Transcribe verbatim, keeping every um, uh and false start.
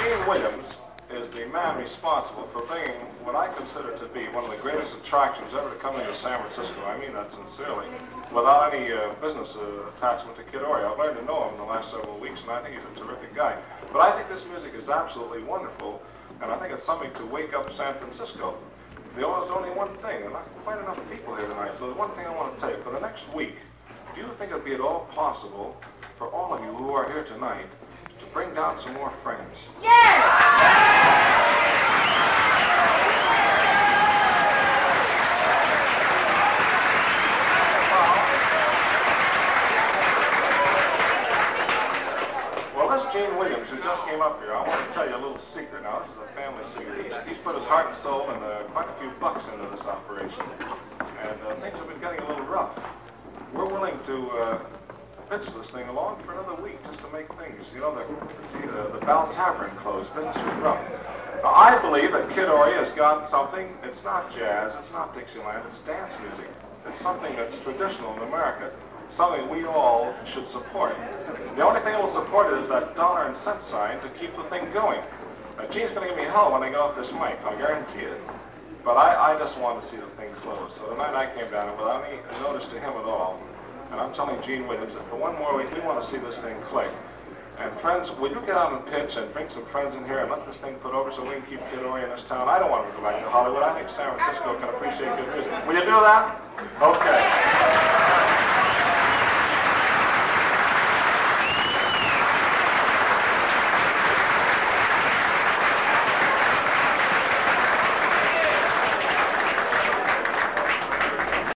Gene Williams is the man responsible for bringing what I consider to be one of the greatest attractions ever to come into San Francisco. I mean that sincerely, without any uh, business uh, attachment to Kid Ory. I've learned to know him in the last several weeks, and I think he's a terrific guy. But I think this music is absolutely wonderful, and I think it's something to wake up San Francisco. There's only one thing, and not quite enough people here tonight, so there's one thing I want to tell you. For the next week, do you think it would be at all possible for all of you who are here tonight to bring down some more friends? Yes! Well, this Gene Williams, who just came up here, I want to tell you a little secret. Now, this is a family secret. He's, he's put his heart and soul and uh, quite a few bucks into this operation. And uh, things have been getting a little rough. We're willing to uh, pitch this thing along for another week just to make things, you know, the, see, the, the Bell Tavern closed. Business was rough. Now, I believe that Kid Ory has got something. It's not jazz. It's not Dixieland. It's dance music. It's something that's traditional in America. Something we all should support. The only thing that will support it is that dollar and cent sign to keep the thing going. Now, Gene's going to give me hell when I get off this mic, I'll guarantee it. But I, I just want to see the thing close. So tonight I came down without any notice to him at all. And I'm telling Gene Williams that for one more week we want to see this thing click. And friends, will you get out and pitch and bring some friends in here and let this thing put over so we can keep Kid Ory in this town? I don't want him to go back to Hollywood. I think San Francisco can appreciate good music. Will you do that? Okay.